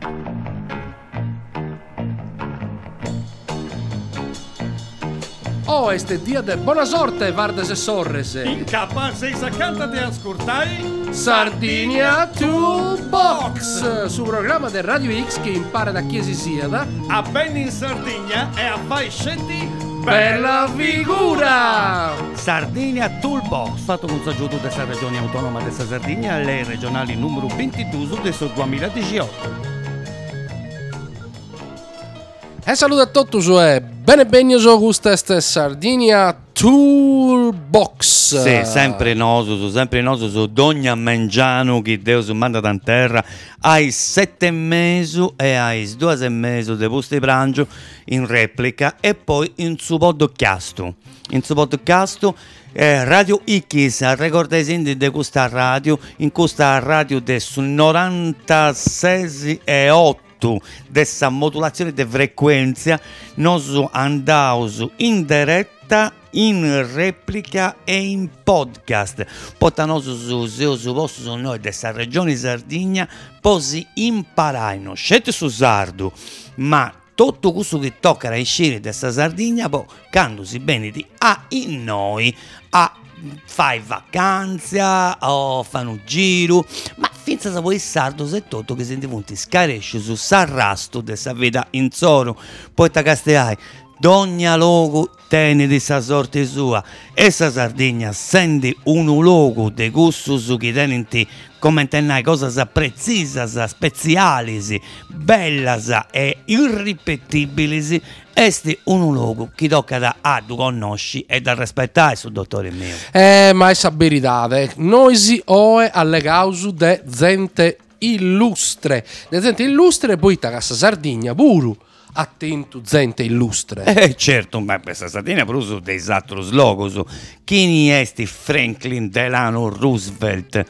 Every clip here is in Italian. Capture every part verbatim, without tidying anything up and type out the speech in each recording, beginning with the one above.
Oh, este dia de buona sorte, Vardes e Sorres. Incapaz sa canta de ascoltai Sardinia Toolbox, su programma del Radio X che impara da chi si sieda a ben in Sardegna e a fai scetti per la figura. Sardinia Toolbox, fatto con saggiuto della regione autonoma della Sardegna, le regionali numero ventidue del duemiladiciotto. E saluto a tutti e bene benioso questa Sardinia Toolbox. Sì, sempre noso, sempre noso su Dogna Mengiano che Dio si manda da terra ai sette mesi e ai due mesi di posti pranzo in replica e poi in suo podcast. In suo podcast eh, Radio X, ricordate di questa radio, in questa radio del novantasei e otto dessa modulazione di frequenza noi andiamo in diretta, in replica e in podcast. Potano su su su posto su noi dessa regione Sardegna posi imparai non scete su sardo, ma tutto questo che tocca ai sciri dessa Sardegna poi quando si bene di a in noi a fai vacanza o fanno un giro, ma finza sa voi sardo se tutto che senti punti scaresce su sarrasto dessa vita in zoro, poi ta castellai d'ogni logo tiene di sa sorte sua e sa Sardegna senti un logo de gusto su che tenenti come intendai cosa precisa, speziali, bella e irripetibili. Este un logo che tocca da a tu conosci e da rispettare su dottore mio. Eh, ma è saberidade. Noi si oe alle cause de gente illustre. De gente illustre poi ta cassa Sardegna puru. Attento, gente illustre. Eh certo, ma questa Sardegna per uso dei altri logos. Chi è Franklin Delano Roosevelt?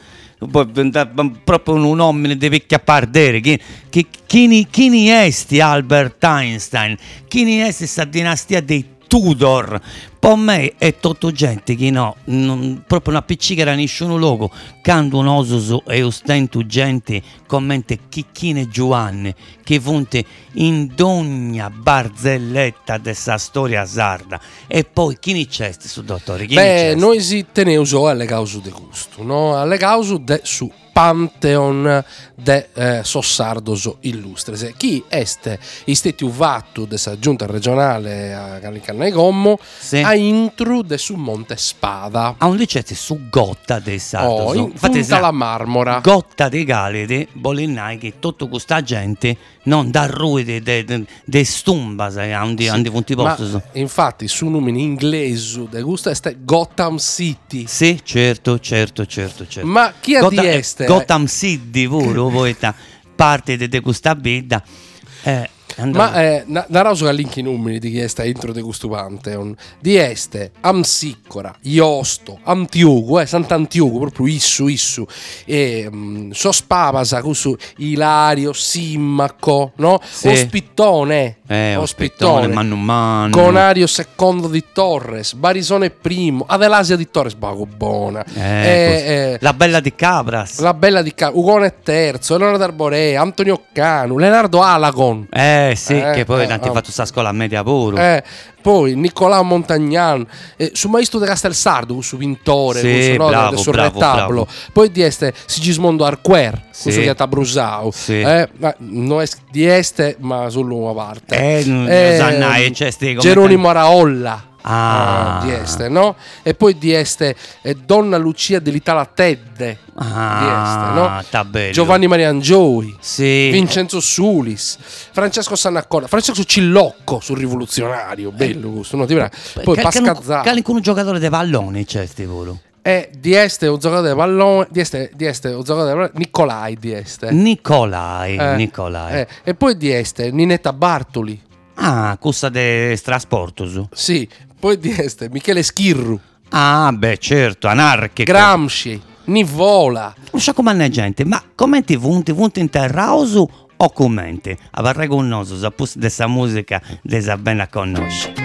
Proprio un uomo di vecchia pardere. Chi, chi, chi, chi è Albert Einstein? Chi è questa dinastia dei Tudor? Per me è tutto gente che no, non, proprio una piccina nessuno logo. Quando un oso e ostento gente commenta Chicchine Giovanni che fonte in ogni barzelletta dessa storia sarda. E poi chi ne c'è su dottore? Chi Beh, noi si teneuso alle cause de gusto, no? Alle cause de su Pantheon de eh, Sossardos illustres. Chi este isteti uvatto dessa giunta regionale a Calicannai Gommo sì. a intro de su Monte Spada. A un licete su Gotta de Sardo. Oh, in punta la Marmora. Gotta de Galide, bolinai che tutto questa gente non da ruide de, de, de stumba, sai, andi, sì, andi punti posto. Ma infatti su nome in inglese de gusto este Gotham City. Sì, certo, certo, certo, certo. Ma chi ha Gotham, di este? Gotham City pure, poi parte di questa vita. Eh, ma eh, narraso che link i numeri di chi è sta intro de gusto Pantheon di este Amsiccora, Iosto, Antioco, eh, Sant'Antioco, proprio issu issu e um, Sospavasa, questo Ilario, Simmaco, no? Sì. Ospittone, eh, Ospittone, Mannu Mannu, Conario Secondo di Torres, Barisone Primo, Adelasia di Torres, bago buona, eh, eh, eh, la bella di Cabras, la bella di Cabras, Ugone Terzo, Leonardo Arborea, Antonio Canu, Leonardo Alagon. Eh sì, eh, che poi eh, tanti oh. fatto sta scuola media pure. Eh, poi Nicolà Montagnan, eh, su maestro de Castelsardo, su Pintore, sì, su, no, bravo, sul bravo, retablo. Bravo. Poi di este Sigismondo Arquer, sì. su che ha Brusau. Sì. Eh, ma non è di este, ma sull'uomo parte. Eh, eh, Zanai, c'è sti Geronimo Araolla. Ah. Ah, di este, no? E poi di este eh, Donna Lucia dell'Itala Tedde. Ah, di este, no? Sta bello. Giovanni Mariangioi, sì. Vincenzo Sulis, Francesco Sannaccorda, Francesco Cillocco sul rivoluzionario, bello questo, no? Ti poi Ca- Pascazzato. Cali con un giocatore di palloni c'è sti volo. E di este un giocatore di pallone, di este, di este un giocatore di pallone, Nicolai di este. Nicolai, Eh, Nicolai. Eh, e poi di este Ninetta Bartoli. Ah, cussa de trasporto su. Sì, poi di este Michele Schirru. Ah, beh, certo, anarchico. Gramsci, Nivola. Non so come gente, ma commenti punti, punti in terrausu o commenti? A parlare con noi, sa pus dessa musica, dessa bene a conoscere.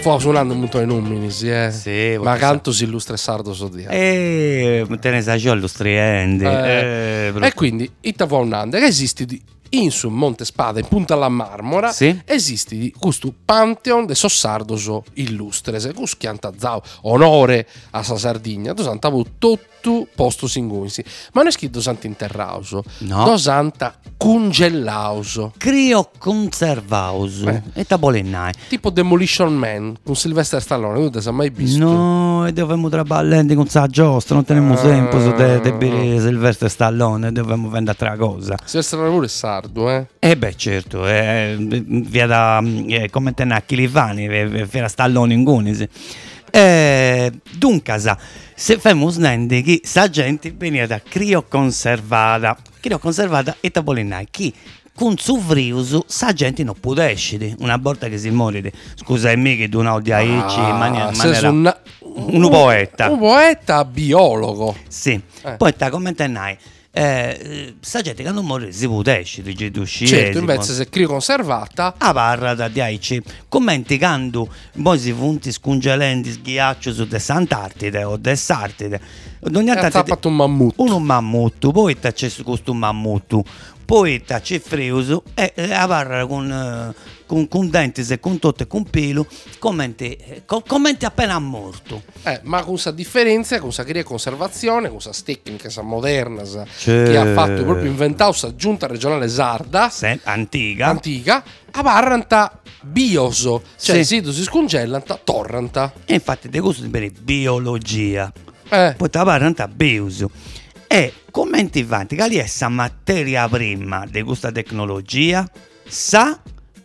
fu suonando un montone di numeri, sì, eh. Sì, ma perché canto si illustra sardo so dia. E te ne sai allo striendi. Eh, e quindi Ittavo Nande che esiste di in su Monte Spada in Punta alla Marmora Sì. esiste di questo Pantheon de Sossardoso illustres cus chianta zau onore a sa Sardigna do santa tutto posto singuinsi ma non è scritto santa interrauso No. do santa congellauso Crio conservauso Eh. e tabolennai. tipo Demolition Man con Sylvester Stallone tu te sei mai visto? No, e dovevamo traballare con sa giostra, non teniamo Ah. tempo su de, de bere Sylvester Stallone, dovevamo vendere altra cosa. Sylvester Stallone è sardo eh E beh, certo, eh, via da eh, come te ne Chilivani, via Stallone in Gunisi. Eh, dunque, se famo snende che sa gente veniva da crio conservata, crio conservata e tabolinai, chi con su vriuso sa gente non può escere, una volta che si muore, scusa me che tu non odia ici, in maniera, sei su maniera un, un poeta. un poeta biologo Sì, Eh. poi ta come te ne eh, sa gente che non muore si può escere, di uscire. certo invece se crio conservata A barra da dieci commenti quando poi si funti scungelenti sghiaccio su de Sant'Artide o de Sartide ogni ha fatto un mammut uno mammutto poi c'è questo mammutto poi c'è freuso e eh, a barra con, eh, con, con denti e con tutto e con pelo commenti, eh, co- commenti appena morto Eh, ma con sa differenza, con sa crea conservazione, con sa tecnica sa moderna, sa, C'è. che ha fatto proprio inventato sa giunta regionale sarda Se- antica antica, a Barranta bioso, cioè Sì. sì. si scongellanta torranta. e infatti di questo di biologia Eh, poi ti parlano a Beuso e commenti avanti che lì è essa materia prima di questa tecnologia sa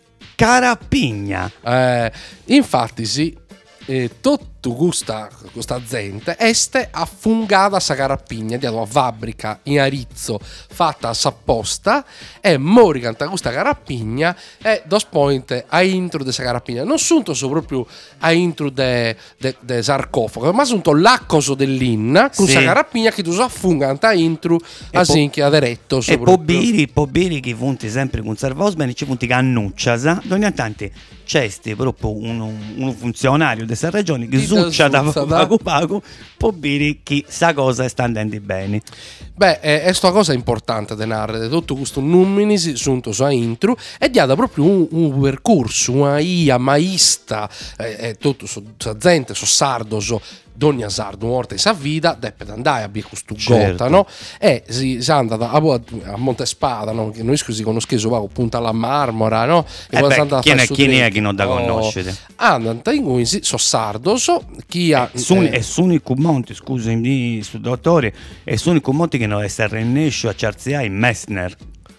carapigna eh, infatti sì, eh, tutto questa, questa gente este affungata sa carapigna di una fabbrica in Arizzo fatta a sapposta e mori canta questa carapigna e dos point a intro de sa carapigna non sono so proprio a intro de, de, de sarcofago ma sono l'accoso dell'inna con Sì. sa carapigna che tu si affunga a intro E a po- sinchia diretto e pobiri pobiri che funti sempre conservaus bene ci funti cannuccia sa ogni tanto c'è sti proprio uno, uno funzionario di questa regione che Chi succia da da zuzza, pago pago pobiri che sa cosa sta andando bene. Beh, è, è sta cosa importante da narrare, tutto questo numminis giunto a intro e dia da proprio un, un percorso, una ia maista, eh, eh, tutto so, so gente, so sardo, so donna sardo, morte sa vita, deppe andare a via questo Certo. gota, no? E si, si è andata a, a Montespada, no? Che noi si conosciamo Punta alla Marmora, no? E Eh poi beh, si è andata chi a ne- fare su chi ne è dentro. che non da Oh, conoscere? andata in cui so sardo, so chi ha... E sono eh, l'unico monte, scusami, su dottore, è l'unico monte che non è stato rennescio a Ciarzia in Messner.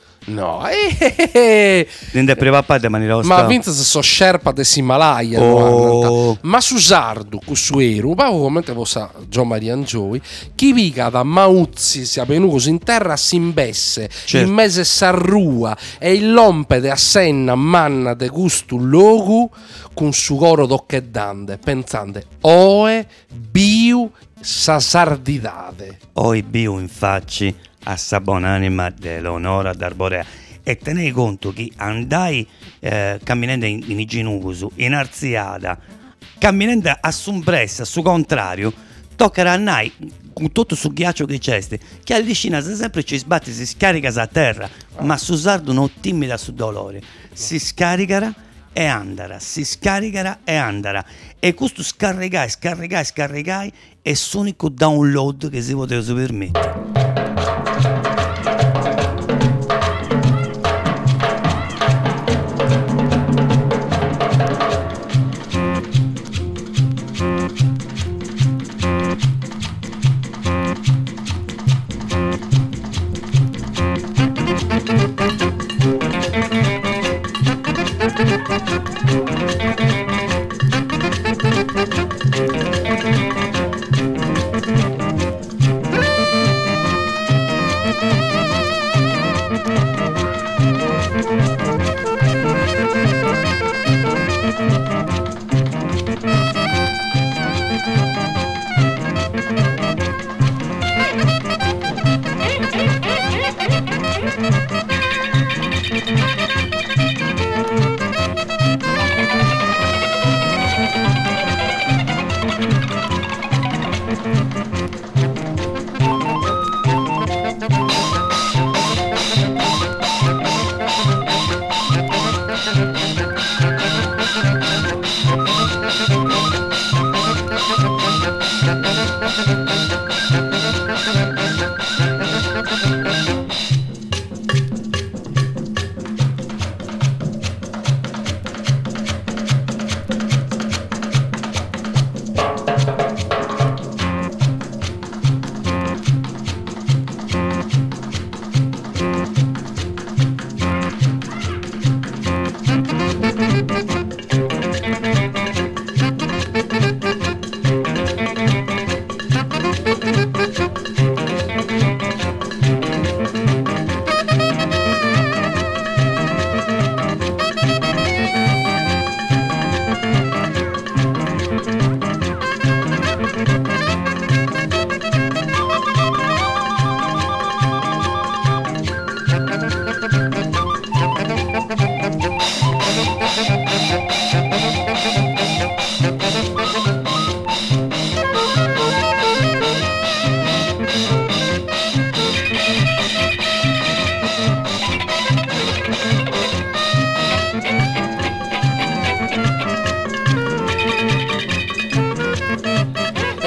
no, eh, eh, eh. Nende privata di maniera Ma Vince se so scerpa de Himalaya Oh. ma su sardu cu su eru ma come te possa Gio Maria Angioi chi viga da Mauzzi sia venuto in terra si imbesse Certo. in mese sarrua e il lompede a senna manna de gustu logu con su coro d'occheddande pensante oe biu sa sardidade Oi bio infatti a sa buonanima dell'onora d'Arborea e tenei conto che andai eh, camminando in, in Iginugusu, in Arziada, camminando a Sumbressa, su contrario, tocca a noi con tutto sul ghiaccio che c'è, che al vicino se sempre ci sbatte, si scarica a terra, ma su sardo non timida su dolore, si scaricherà e andrà, si scaricherà e andrà. E questo scarregai, scarregai, scarregai è l'unico download che si poteva permettere.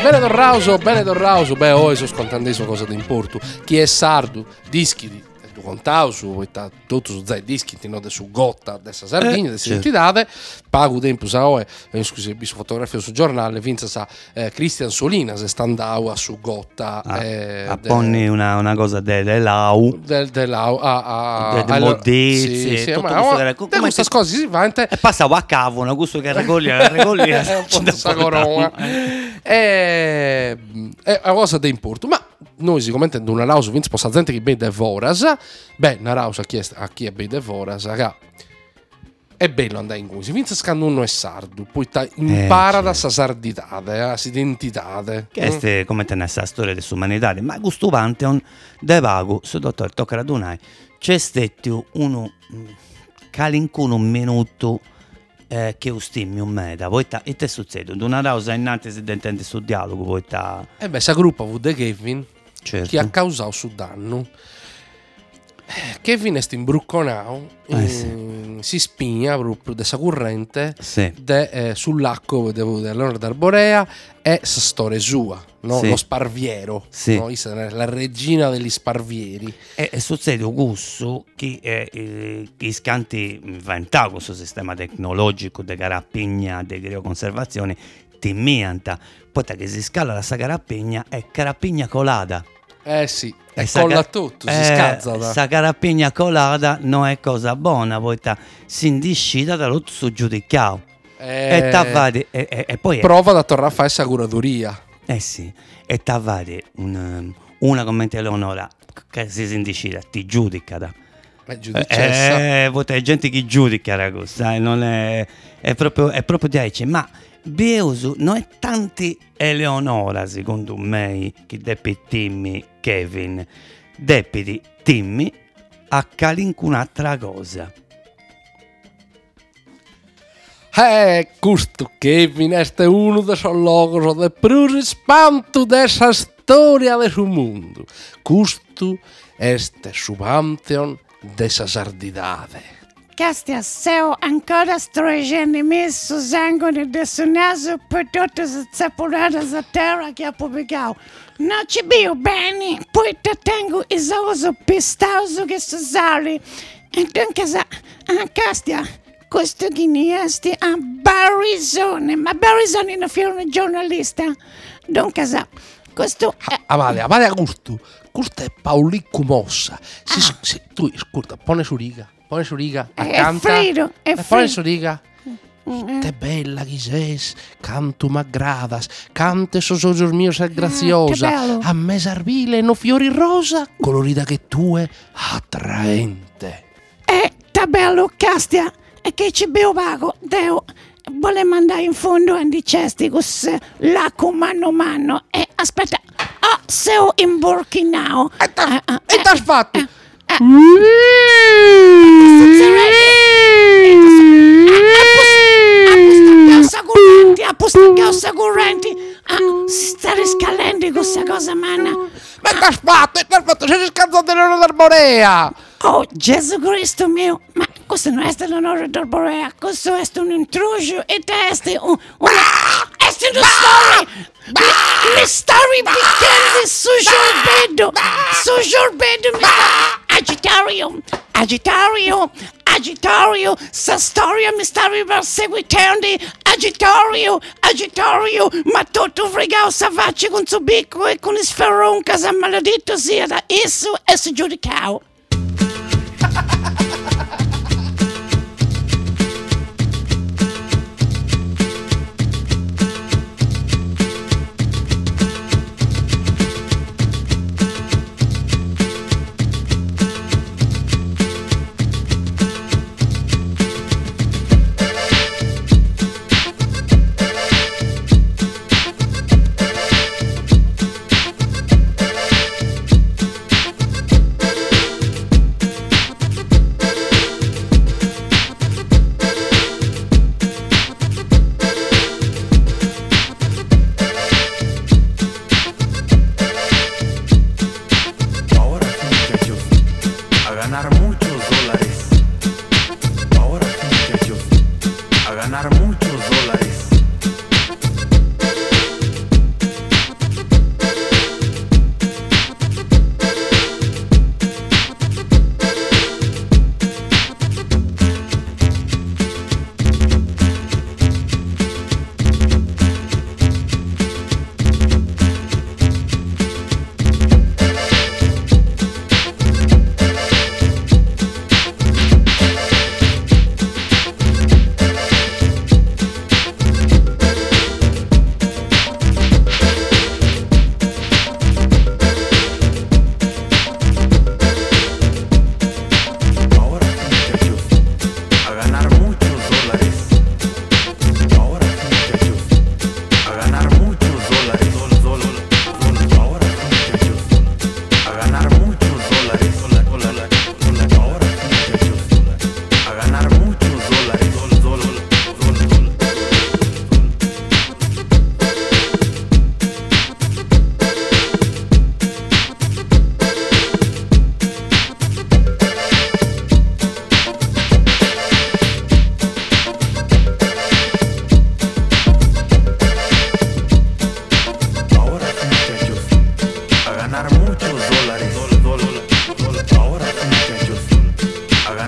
bene Torrauso, bene Torrauso, beh, oi sono scontandesimo cosa di importo. Chi è sardo, dischi di tu contau su tutto su zai dischi no, de su Gotta dessa Sardegna, eh, de certo. identità, pago tempo sa oe, scusi, su fotografia sul giornale, vinza sa eh, Cristian Solina se standau a su Gotta ah, eh, apponni una, una cosa dell'Au del dell'au a a de, de modizie, sì, sì, tutto ma questo oh, che era- de come queste ti- cose si va e passavo a cavo una gusto che regoglia regoglia è un po' di corona è è una cosa di importo, ma noi sicuramente in una rausa vince possa gente che beve voras, beh una rausa a chi è, a chi è beve voras raga, è bello andare in cui si vince scando uno è sardo poi ta, impara Eh, da sa sardità da sa identità che è come tenere la storia dell'umanità, ma questo pantheon de vago su dottor tocca radunai c'è stato uno calincuno un minuto eh, che ustimmi un meta poi ta, e te succede una rausa innanzi si intende sul dialogo poi ta e beh sa gruppo avuto de Kevin certo. che ha causato su danno. Eh, Kevin è imbrucconao, Eh, eh, sì. si spigna proprio dessa corrente sì. de, eh, sull'acqua dell'Leonora d'Arborea e sa storia sua, no? Sì. Lo sparviero, Sì. no? Issa è la regina degli sparvieri. E, e succede un gusto che eh, eh, chi scanti inventava questo sistema tecnologico di carapigna, di crioconservazione, ti mianta, poi che si scala la sa carapigna è carapigna colata. Eh sì, e E sa colla ca- tutto, si eh, scazza. Da. Sa carapigna colata non è cosa buona, poi ta, si indiscita dall'otto su giudicato. Eh, E, t'avvade, e, e, e poi è- prova da tornare a fare essa curaduria. eh sì, e t'avvade un, una commenta Eleonora che si indicita, ti giudica da. Eh, giudicessa. Eh, poi c'è gente che giudica ragazzi, sai, non è, è proprio è proprio di dice, ma Beusu non è tanti Eleonora secondo me che deppi Timmy Kevin deppi Timmy a calincun'altra cosa. Eh, questo Kevin è uno dei logos del più spanto della storia del mondo. Questo è su pantheon della sardidade. Castia, seu ancora stringendo messo sangue nel suo naso per tutte le zappolate a terra che ha pubblicato. Non ci bio bene, poi te tengo il oso pistoso che si sale. E dunque, sa, ah, Castia, questo che ne è a Barisone, ma Barisone non è un giornalista. Dunque, sa, questo è... Amale, amale a gusto. Questo è Paulicco Mossa. Si, Ah. si, tu, ascolta, pone su riga. Pone su riga. È Accanta. freddo, è Eh, Pone freddo. su riga. Mm, Te bella che sei, canto m'aggradas, cante so so mio sei graziosa, che bello. a me servile no fiori rosa, colorita che tu è attraente. Eh, ta bello, Castia, e che ci bevo vago, Deo, vuole mandare in fondo a dicesti così, l'acqua mano a mano, e aspetta, ah, seu in burkinao. E t'ha Ah, ah, e t'ha fatto? eh, a postacchiosa correnti, ah, si sta riscaldando questa cosa, manna. Ma t'ha fatto? E t'ha fatto? Sei scazzato dell'ora d'arborea! Oh, Gesù Cristo mio, ma questo non è l'onore d'Arborea, questo è un intruso e questo è un... una... è una storia! Mi sta ripetendo su giorbedo, su giorbedo mi sta... Agitario, agitario, agitario, sta storia mi sta riperseguitando, agitario, agitario, ma tutto fregato sa faccia con suo bicco e con il sferron che sa maledetto sia da esso e si giudicao. Ahora sí, muchachos, a ganar muchos dólares. Ahora sí, muchachos, a ganar muchos dólares.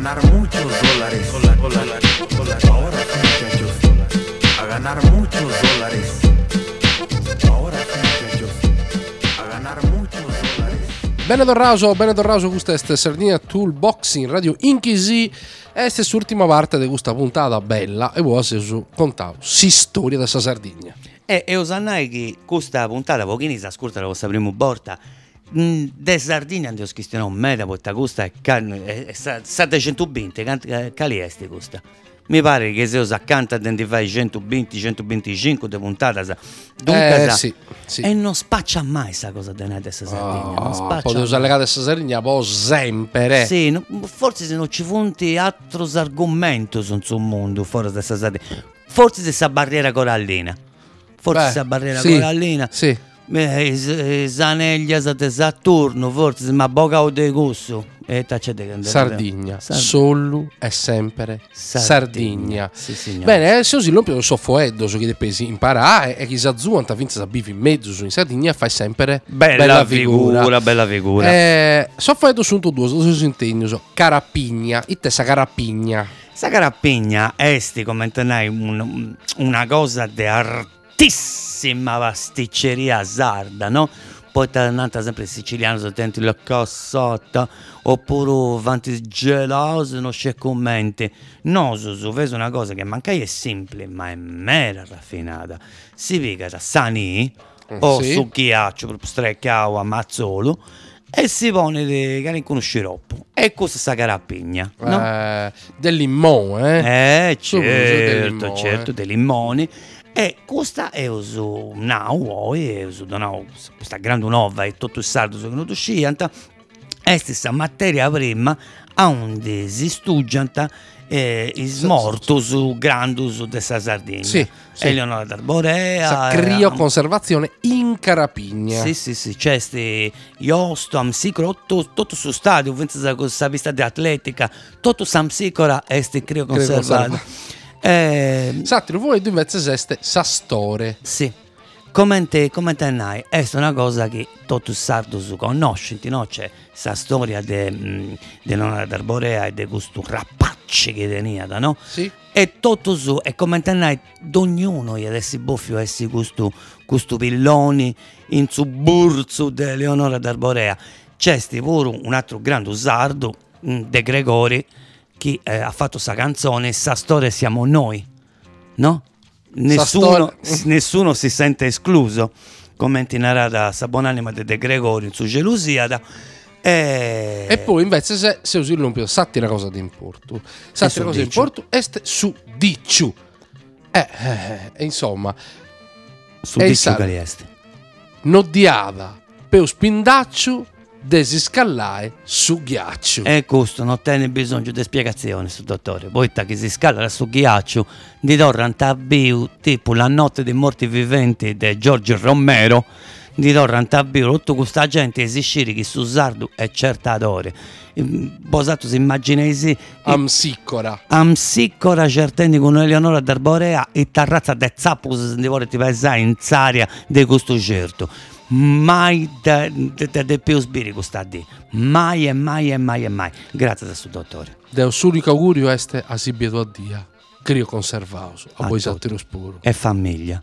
ganar muchos dólares. Ahora sí, muchachos, a ganar muchos dólares. Ahora sì, muchachos, a ganar muchos dólares. Bene Dorraso, bene Dorraso, questa è Sardinia Toolbox in Radio Inchisi. Questa è l'ultima parte di questa puntata bella e voi su contavo si storia della Sardegna. E, e osannai che questa puntata pochini si ascolta la vostra prima volta de Sardegna andiamo a schistare un meta perché questa è, è, è settecentoventi cali est questa. Mi pare che se usa accanto a identificare centoventi centoventicinque di puntata dunque eh, sa, sì, sì. E non spaccia mai questa cosa della Sardegna, Oh, non spaccia potete usare le case della Sardegna poi sempre. Sì, no, forse se non ci fonti altri argomenti sul suo mondo fuori da Sardegna, forse se sa barriera corallina, forse Beh, sa barriera sì, corallina, sì. eh, Saneglia di Saturno, forse ma boca o de gusto. E Sardegna, solo e sempre Sardegna. Sì, signore. Bene, se usi l'ompio soffoeddo su chi pesi imparare e chi sa zuanta finza sa bivi in mezzo su in Sardegna fai sempre bella, bella figura, figura. bella figura. Eh, soffoeddo su un due, su integno, carapigna, itte sa carapigna. Sa carapigna esti come tenai un, una cosa di artissima pasticceria sarda, no? Poi tornata sempre il siciliano, senti la cassotta, oppure vanti geloso, non c'è commenti. No, su, su, vedi una cosa che manca è semplice, ma è mera raffinata. Si piega da sani, mm, o sì. Su ghiaccio, proprio streccato a mazzolo, e si pone di cane con sciroppo. E questa sa carapigna, no? Eh, del limone, eh? Eh, certo, del limone. certo, dei limoni. E questa è uso now, e uso now, questa grande nuova e tutto il sardo che non uscianta, è stessa materia prima a un desistuggianta e eh, smorto su grandus dessa Sardegna. Sì, sì. Eleonora d'Arborea. Sa crioconservazione in Carapigna. Sì, sì, sì, c'è sti Iosto, Amsicora, tutto, tutto su stadio, pensa questa pista di atletica, tutto Samsicora è sti crioconservato. Eh, Satiro, voi due invece seste sa storia. Sì, come te, come te nai, è una cosa che tutti i sardi conoscono, no? C'è questa storia di Leonora d'Arborea e di questo rapacci che tenia, no? Sì. E tutto su, e come te nai, ognuno gli adesso buffio essi questo, questo pilloni in su burzo di Leonora d'Arborea. C'è sti pure un altro grande sardo, De Gregori, che eh, ha fatto sta canzone, sa storia siamo noi, no? Nessuno, nessuno si sente escluso, commenti narrata sa buonanima di De Gregori su Gelusiada. E... e poi invece se, se usi l'umpio satti una cosa di importo, satti una cosa di importo est su dicciu. Eh, eh, insomma, su dicciu che est. Nodiada per spindacciu desi scallare su ghiaccio. E questo non tiene bisogno di spiegazione su dottore. Poi che si scala su ghiaccio di torranta biu tipo La notte dei morti viventi di Giorgio Romero, di torranta biu tutta questa gente esiscire che su sardo è certatore. Bosato si immaginesi Amsicora Amsicora certamente con Eleonora d'Arborea e tarrazza de zappus di vorrei paesare in zaria di questo certo. Mai da più spirito sta di mai e mai e mai e mai. Grazie a questo dottore. Deo l'unico augurio est a sibieto a dia crio conservato a, a voi sattiro spuro e famiglia.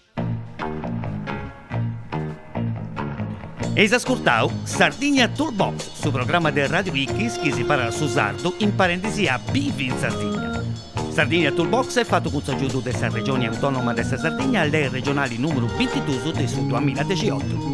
Eis ascoltau Sardegna Toolbox, su programma del Radio Wikis che si parla su sardo in parentesi a Bivi in Sardegna. Sardegna Toolbox è fatto con l'aiuto della regione autonoma della Sardegna alle regionali numero ventidue del duemiladiciotto.